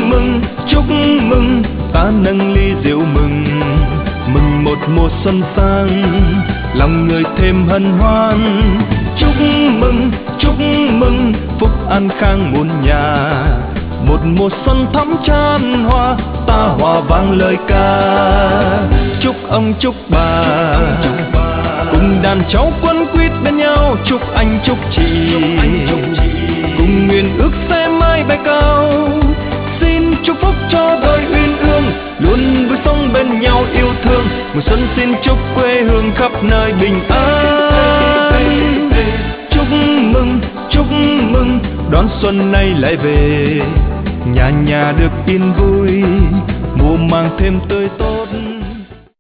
chúc mừng, ta nâng ly rượu mừng, mừng một mùa xuân sang, lòng người thêm hân hoan. Chúc mừng, phúc an khang muôn nhà, một mùa xuân thắm chan hoa, ta hòa vang lời ca. Chúc ông chúc bà, cùng đàn cháu quấn quýt bên nhau, chúc anh chúc chị, cùng nguyện ước sẽ mãi bay cao. Xin chúc phúc cho đôi uyên ương, luôn vui sống bên nhau yêu thương. Mùa xuân xin chúc quê hương khắp nơi bình an. Chúc mừng, đón xuân nay lại về, nhà nhà được yên vui, mùa màng thêm tươi tốt.